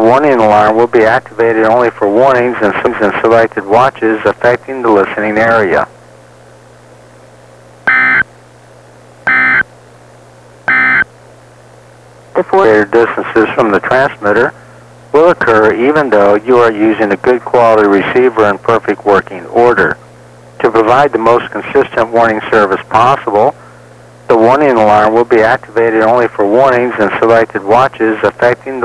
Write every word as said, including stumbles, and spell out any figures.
warning alarm will be activated only for warnings and selected watches affecting the listening area. The four distances from the transmitter will occur even though you are using a good quality receiver in perfect working order. To provide the most consistent warning service possible, the warning alarm will be activated only for warnings and selected watches affecting the